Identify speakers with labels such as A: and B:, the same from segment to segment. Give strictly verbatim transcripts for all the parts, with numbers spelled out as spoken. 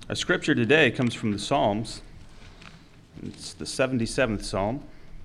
A: Our scripture today comes from the Psalms. It's the seventy-seventh Psalm.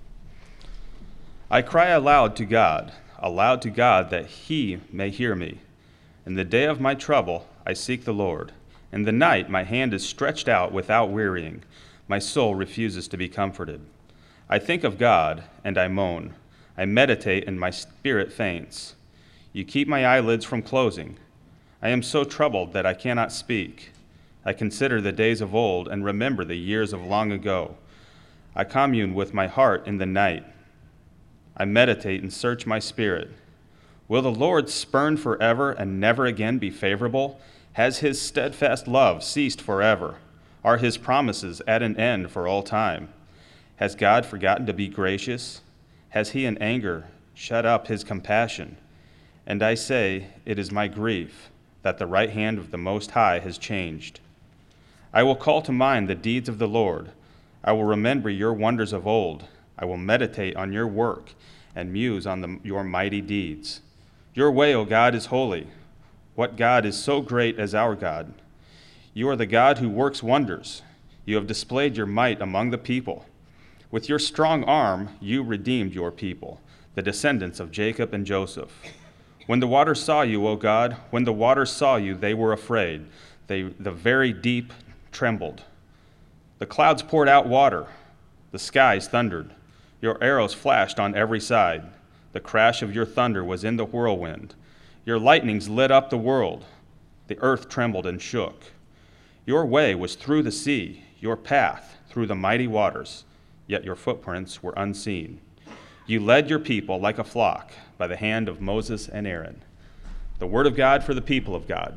A: I cry aloud to God, aloud to God, that he may hear me. In the day of my trouble, I seek the Lord. In the night, my hand is stretched out without wearying. My soul refuses to be comforted. I think of God, and I moan. I meditate, and my spirit faints. You keep my eyelids from closing. I am so troubled that I cannot speak. I consider the days of old and remember the years of long ago. I commune with my heart in the night. I meditate and search my spirit. Will the Lord spurn forever and never again be favorable? Has his steadfast love ceased forever? Are his promises at an end for all time? Has God forgotten to be gracious? Has he in anger shut up his compassion? And I say, it is my grief that the right hand of the Most High has changed. I will call to mind the deeds of the Lord. I will remember your wonders of old. I will meditate on your work and muse on the, your mighty deeds. Your way, O God, is holy. What God is so great as our God? You are the God who works wonders. You have displayed your might among the people. With your strong arm, you redeemed your people, the descendants of Jacob and Joseph. When the waters saw you, O God, when the waters saw you, they were afraid. They, the very deep trembled. The clouds poured out water. The skies thundered. Your arrows flashed on every side. The crash of your thunder was in the whirlwind. Your lightnings lit up the world. The earth trembled and shook. Your way was through the sea, your path through the mighty waters, yet your footprints were unseen. You led your people like a flock by the hand of Moses and Aaron. The word of God for the people of God.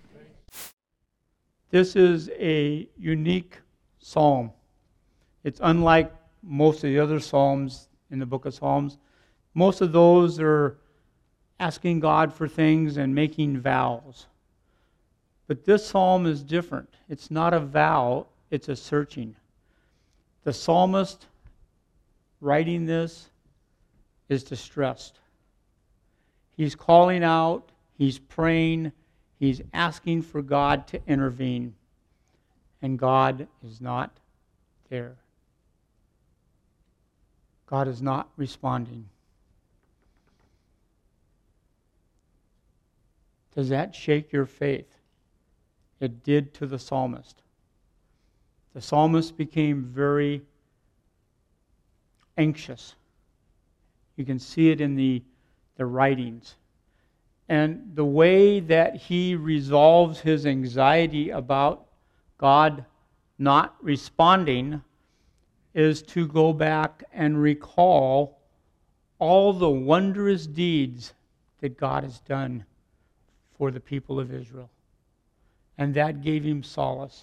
B: This is a unique psalm. It's unlike most of the other psalms in the book of Psalms. Most of those are asking God for things and making vows. But this psalm is different. It's not a vow, it's a searching. The psalmist writing this is distressed. He's calling out, he's praying, he's asking for God to intervene. And God is not there. God is not responding. Does that shake your faith? It did to the psalmist. The psalmist became very anxious. You can see it in the, the writings. And the way that he resolves his anxiety about God not responding is to go back and recall all the wondrous deeds that God has done for the people of Israel. And that gave him solace.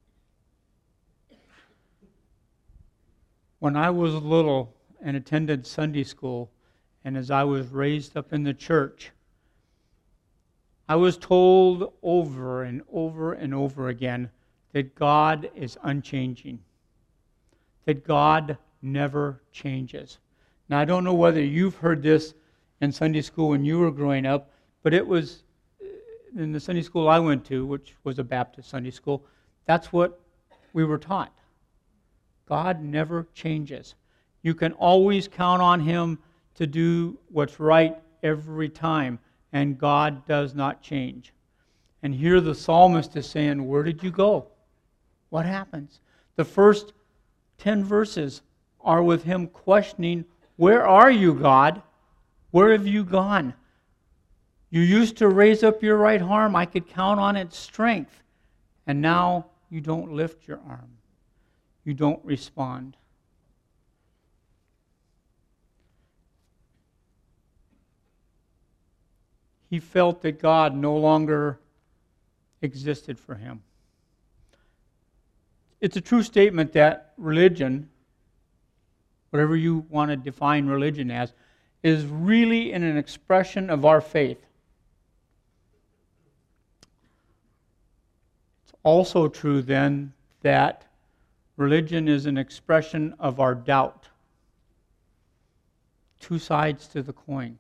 B: When I was little and attended Sunday school, and as I was raised up in the church, I was told over and over and over again that God is unchanging, that God never changes. Now, I don't know whether you've heard this in Sunday school when you were growing up, but it was in the Sunday school I went to, which was a Baptist Sunday school, that's what we were taught. God never changes. You can always count on him to do what's right every time, and God does not change. And here the psalmist is saying, where did you go? What happens? The first ten verses are with him questioning, where are you, God? Where have you gone? You used to raise up your right arm. I could count on its strength. And now you don't lift your arm. You don't respond. He felt that God no longer existed for him. It's a true statement that religion, whatever you want to define religion as, is really an expression of our faith. It's also true then that religion is an expression of our doubt. Two sides to the coin.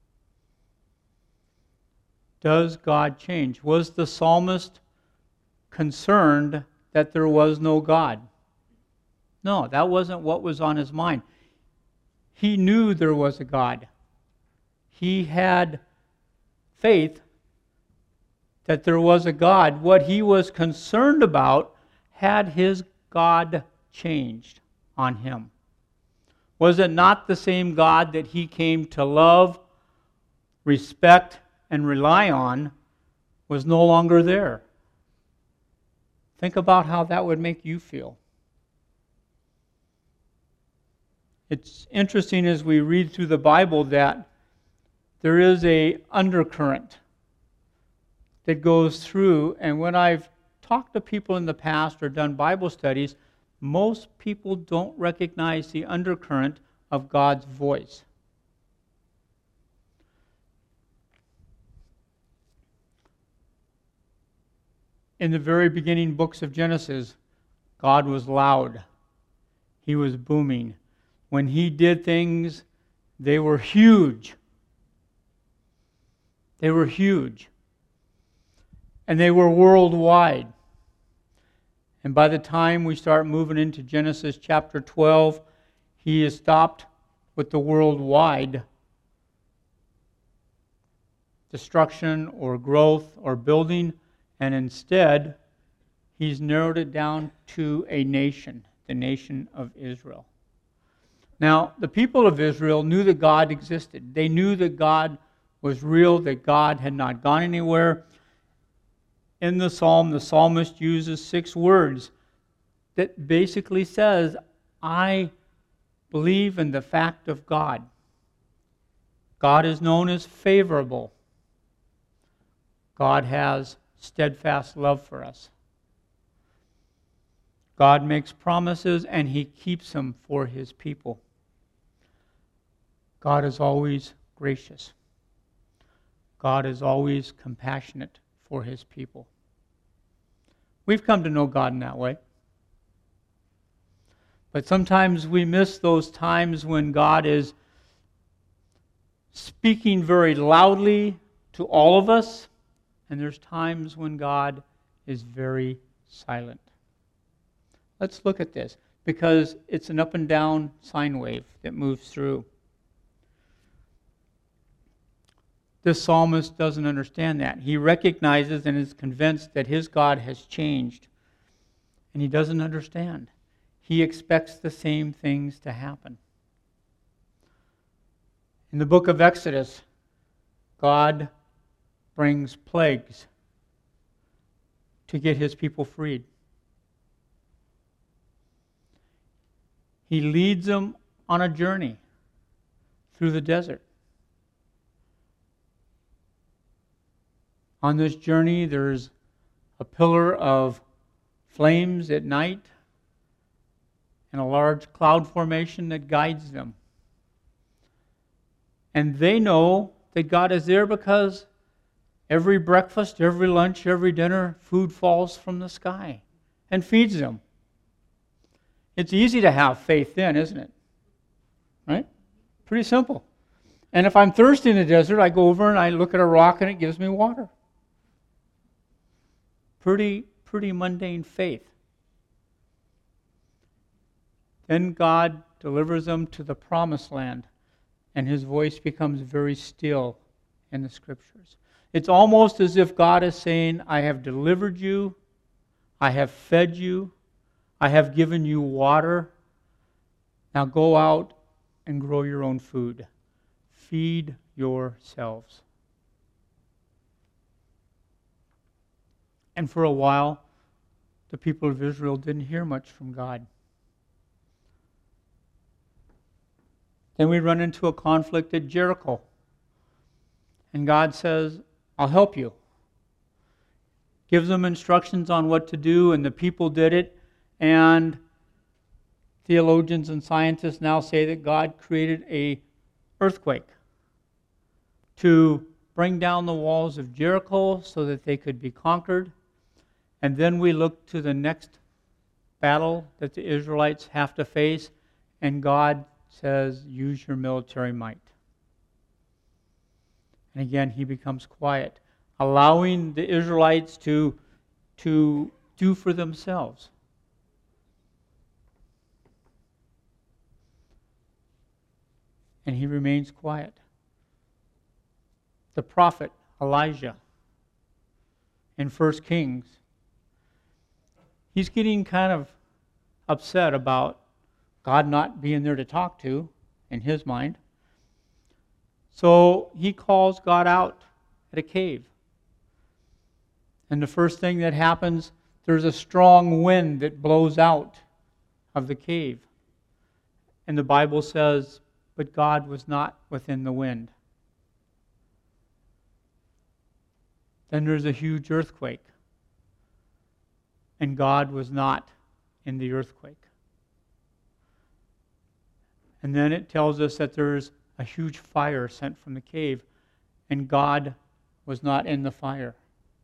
B: Does God change? Was the psalmist concerned that there was no God. No, that wasn't what was on his mind. He knew there was a God. He had faith that there was a God. What he was concerned about, had his God changed on him? Was it not the same God that he came to love, respect, and rely on was no longer there? Think about how that would make you feel. It's interesting as we read through the Bible that there is a undercurrent that goes through, and when I've talked to people in the past or done Bible studies, most people don't recognize the undercurrent of God's voice. In the very beginning books of Genesis, God was loud. He was booming. When he did things, they were huge. They were huge. And they were worldwide. And by the time we start moving into Genesis chapter twelve, he has stopped with the worldwide destruction or growth or building, and instead he's narrowed it down to a nation, the nation of Israel. Now, the people of Israel knew that God existed. They knew that God was real, that God had not gone anywhere. In the psalm, the psalmist uses six words that basically says, I believe in the fact of God. God is known as favorable. God has steadfast love for us. God makes promises and he keeps them for his people. God is always gracious. God is always compassionate for his people. We've come to know God in that way. But sometimes we miss those times when God is speaking very loudly to all of us, and there's times when God is very silent. Let's look at this, because it's an up and down sine wave that moves through. This psalmist doesn't understand that. He recognizes and is convinced that his God has changed, and he doesn't understand. He expects the same things to happen. In the book of Exodus, God brings plagues to get his people freed. He leads them on a journey through the desert. On this journey, there's a pillar of flames at night and a large cloud formation that guides them. And they know that God is there because every breakfast, every lunch, every dinner, food falls from the sky and feeds them. It's easy to have faith then, isn't it? Right? Pretty simple. And if I'm thirsty in the desert, I go over and I look at a rock and it gives me water. Pretty, pretty mundane faith. Then God delivers them to the promised land, and his voice becomes very still in the scriptures. It's almost as if God is saying, I have delivered you, I have fed you, I have given you water. Now go out and grow your own food. Feed yourselves. And for a while, the people of Israel didn't hear much from God. Then we run into a conflict at Jericho. And God says, I'll help you. Gives them instructions on what to do, and the people did it. And theologians and scientists now say that God created an earthquake to bring down the walls of Jericho so that they could be conquered. And then we look to the next battle that the Israelites have to face, and God says, use your military might. And again, he becomes quiet, allowing the Israelites to, to do for themselves. And he remains quiet. The prophet Elijah in First Kings, he's getting kind of upset about God not being there to talk to, in his mind. So he calls God out at a cave. And the first thing that happens, there's a strong wind that blows out of the cave. And the Bible says, but God was not within the wind. Then there's a huge earthquake. And God was not in the earthquake. And then it tells us that there's a huge fire sent from the cave, and God was not in the fire.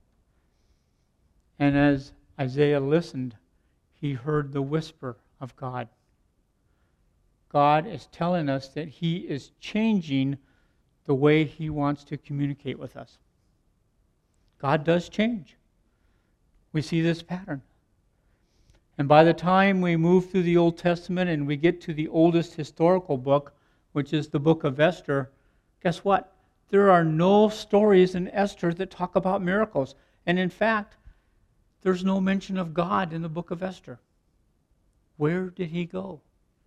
B: And as Isaiah listened, he heard the whisper of God. God is telling us that he is changing the way he wants to communicate with us. God does change. We see this pattern. And by the time we move through the Old Testament and we get to the oldest historical book, which is the book of Esther, guess what? There are no stories in Esther that talk about miracles. And in fact, there's no mention of God in the book of Esther. Where did he go?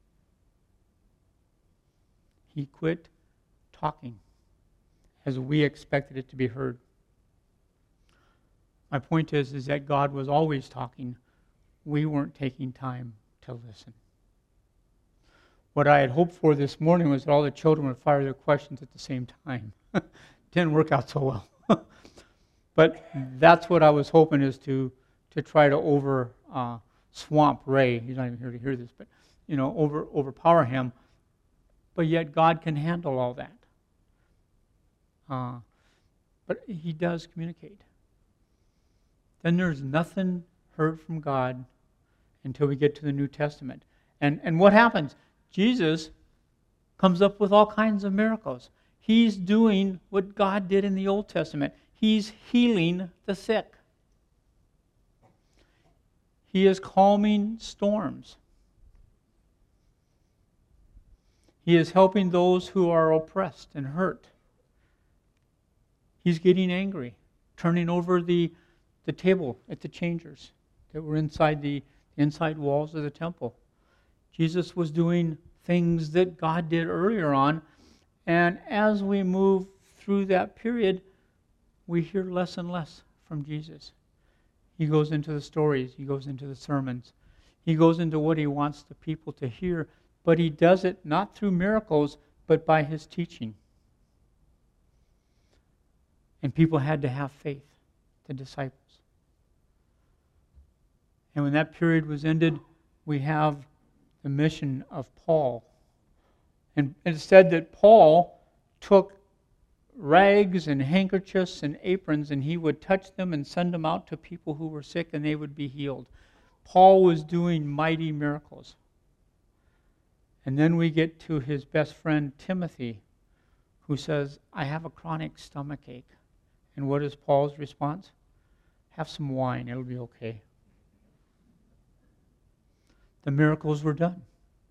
B: He quit talking as we expected it to be heard. My point is, is that God was always talking. We weren't taking time to listen. What I had hoped for this morning was that all the children would fire their questions at the same time. Didn't work out so well. But that's what I was hoping, is to to try to over uh, swamp Ray. He's not even here to hear this, but you know, over overpower him. But yet God can handle all that. Uh, but he does communicate. Then there's nothing heard from God until we get to the New Testament. And and what happens? Jesus comes up with all kinds of miracles. He's doing what God did in the Old Testament. He's healing the sick. He is calming storms. He is helping those who are oppressed and hurt. He's getting angry, turning over the, the table at the changers that were inside the inside walls of the temple. Jesus was doing things that God did earlier on, and as we move through that period, we hear less and less from Jesus. He goes into the stories, he goes into the sermons, he goes into what he wants the people to hear, but he does it not through miracles, but by his teaching. And people had to have faith, the disciples. And when that period was ended, we have the mission of Paul. And it said that Paul took rags and handkerchiefs and aprons, and he would touch them and send them out to people who were sick, and they would be healed. Paul was doing mighty miracles. And then we get to his best friend Timothy, who says, I have a chronic stomach ache. And what is Paul's response? Have some wine, it'll be okay. The miracles were done.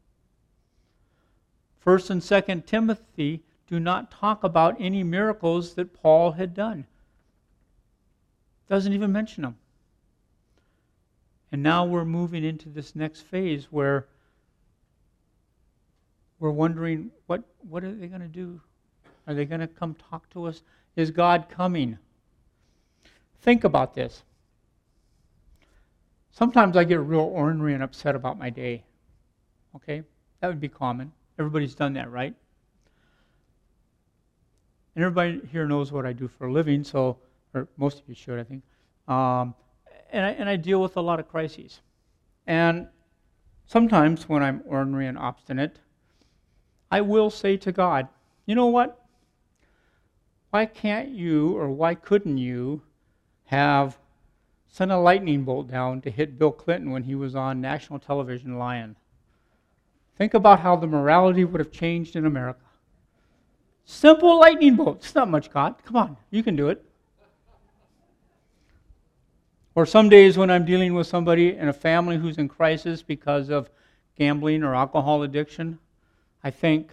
B: First and Second Timothy do not talk about any miracles that Paul had done. Doesn't even mention them. And now we're moving into this next phase where we're wondering, what, what are they going to do? Are they going to come talk to us? Is God coming? Think about this. Sometimes I get real ornery and upset about my day. Okay? That would be common. Everybody's done that, right? And everybody here knows what I do for a living, so, or most of you should, I think. Um, and, I, and I deal with a lot of crises. And sometimes when I'm ornery and obstinate, I will say to God, you know what? Why can't you, or why couldn't you, have sent a lightning bolt down to hit Bill Clinton when he was on national television lying? Think about how the morality would have changed in America. Simple lightning bolt. It's not much, God. Come on, you can do it. Or some days when I'm dealing with somebody in a family who's in crisis because of gambling or alcohol addiction, I think,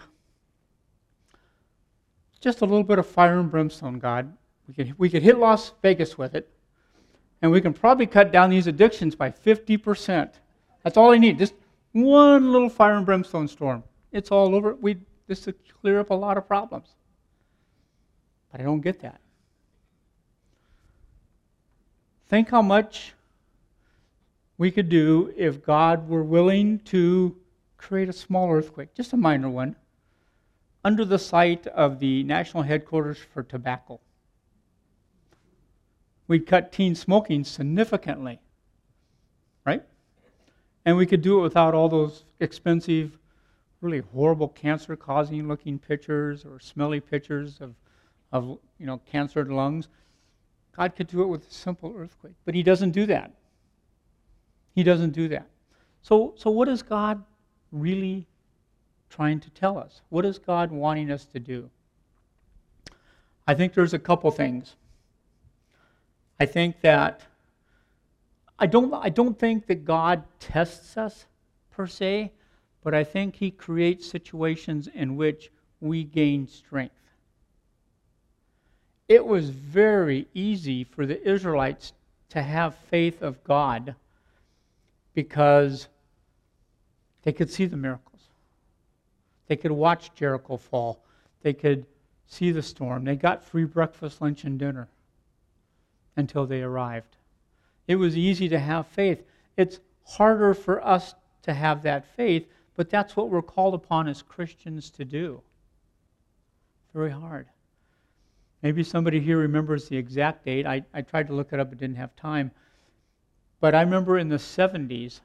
B: just a little bit of fire and brimstone, God. We could, we could hit Las Vegas with it, and we can probably cut down these addictions by fifty percent. That's all I need, just one little fire and brimstone storm. It's all over. We, this would clear up a lot of problems. But I don't get that. Think how much we could do if God were willing to create a small earthquake, just a minor one, under the site of the national headquarters for tobacco. We'd cut teen smoking significantly, right? And we could do it without all those expensive, really horrible cancer-causing looking pictures or smelly pictures of, of you know, cancered lungs. God could do it with a simple earthquake, but He doesn't do that. He doesn't do that. So, so what is God really trying to tell us? What is God wanting us to do? I think there's a couple things. I think that I don't I don't think that God tests us per se, but I think He creates situations in which we gain strength. It was very easy for the Israelites to have faith of God because they could see the miracles. They could watch Jericho fall. They could see the storm. They got free breakfast, lunch, and dinner until they arrived. It was easy to have faith. It's harder for us to have that faith, but that's what we're called upon as Christians to do. Very hard. Maybe somebody here remembers the exact date. I, I tried to look it up, but didn't have time. But I remember in the seventies,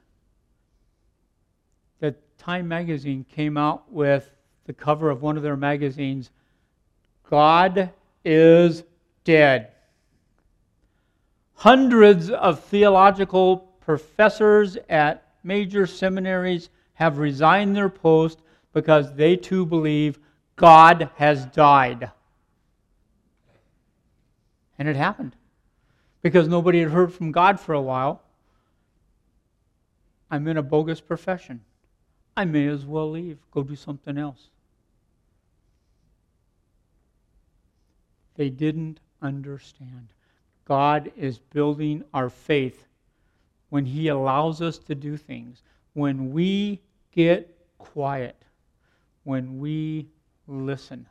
B: that Time magazine came out with the cover of one of their magazines, God is dead. Hundreds of theological professors at major seminaries have resigned their post because they too believe God has died. And it happened. Because nobody had heard from God for a while. I'm in a bogus profession. I may as well leave, go do something else. They didn't understand. God is building our faith when He allows us to do things. When we get quiet, when we listen,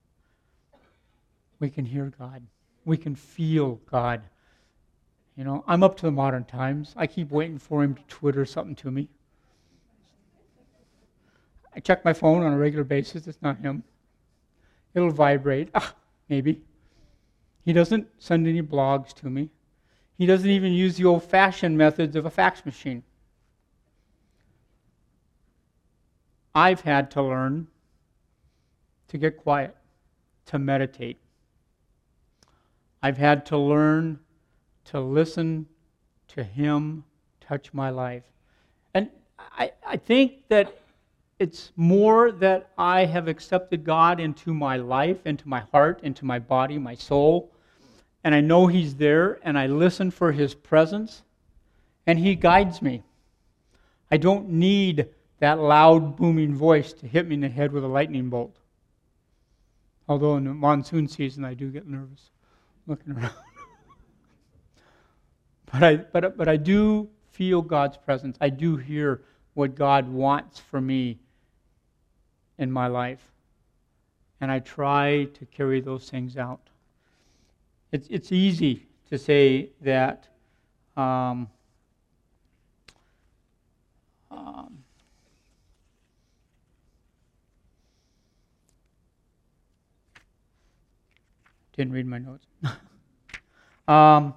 B: we can hear God. We can feel God. You know, I'm up to the modern times. I keep waiting for Him to Twitter something to me. I check my phone on a regular basis. It's not Him. It'll vibrate. Ah, maybe. He doesn't send any blogs to me. He doesn't even use the old-fashioned methods of a fax machine. I've had to learn to get quiet, to meditate. I've had to learn to listen to Him touch my life. And I, I think that it's more that I have accepted God into my life, into my heart, into my body, my soul, and I know He's there, and I listen for His presence, and He guides me. I don't need that loud, booming voice to hit me in the head with a lightning bolt. Although in the monsoon season I do get nervous looking around. but I but but I do feel God's presence. I do hear what God wants for me in my life. And I try to carry those things out. It's it's easy to say that um, um, didn't read my notes. um,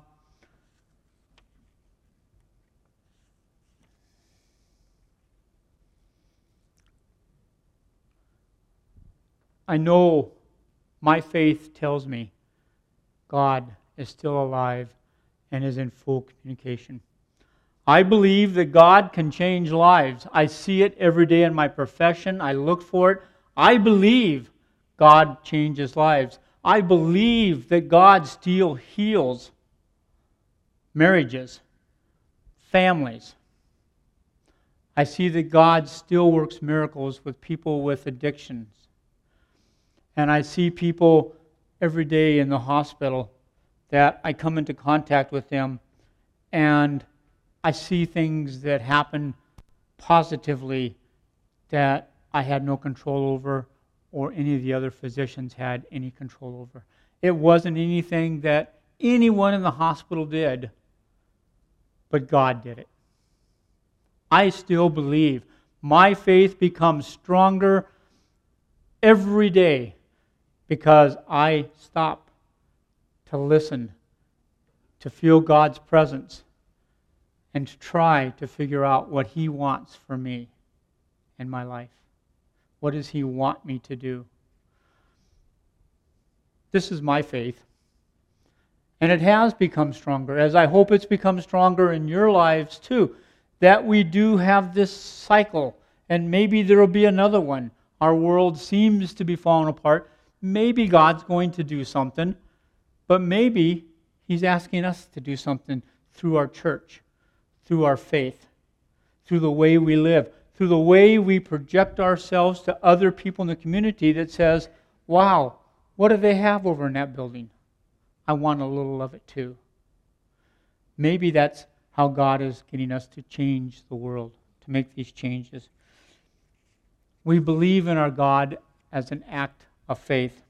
B: I know my faith tells me God is still alive and is in full communication. I believe that God can change lives. I see it every day in my profession. I look for it. I believe God changes lives. I believe that God still heals. marriages, families. I see that God still works miracles with people with addictions. And I see people every day in the hospital that I come into contact with them, and I see things that happen positively that I had no control over, or any of the other physicians had any control over. It wasn't anything that anyone in the hospital did, but God did it. I still believe. My faith becomes stronger every day because I stop to listen, to feel God's presence, and to try to figure out what He wants for me in my life. What does He want me to do? This is my faith. And it has become stronger, as I hope it's become stronger in your lives too, that we do have this cycle, and maybe there will be another one. Our world seems to be falling apart. Maybe God's going to do something, but maybe He's asking us to do something through our church, through our faith, through the way we live, through the way we project ourselves to other people in the community that says, wow, what do they have over in that building? I want a little of it too. Maybe that's how God is getting us to change the world, to make these changes. We believe in our God as an act of faith.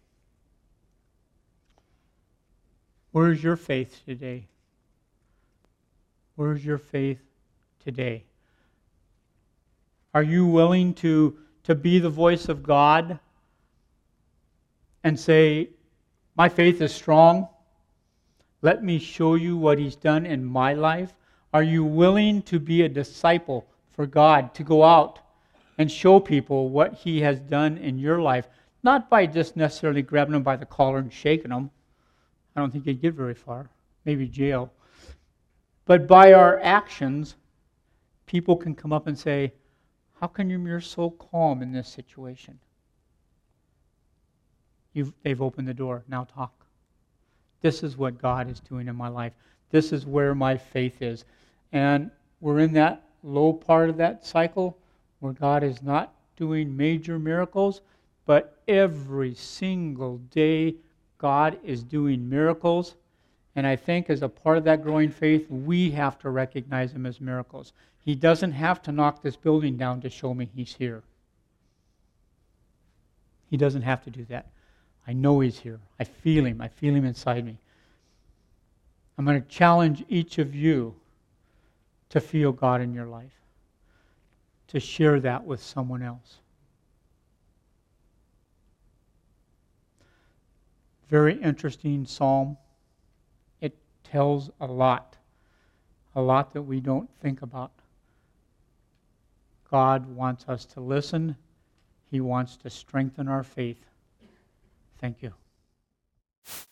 B: Where is your faith today? Where is your faith today? Are you willing to, to be the voice of God and say, my faith is strong. Let me show you what He's done in my life. Are you willing to be a disciple for God, to go out and show people what He has done in your life? Not by just necessarily grabbing them by the collar and shaking them. I don't think you'd get very far. Maybe jail. But by our actions, people can come up and say, how come you're so calm in this situation? You've, they've opened the door. Now talk. This is what God is doing in my life. This is where my faith is. And we're in that low part of that cycle where God is not doing major miracles, but every single day God is doing miracles. And I think as a part of that growing faith, we have to recognize Him as miracles. He doesn't have to knock this building down to show me He's here. He doesn't have to do that. I know He's here. I feel Him. I feel Him inside me. I'm going to challenge each of you to feel God in your life, to share that with someone else. Very interesting psalm. It tells a lot, a lot that we don't think about. God wants us to listen. He wants to strengthen our faith. Thank you.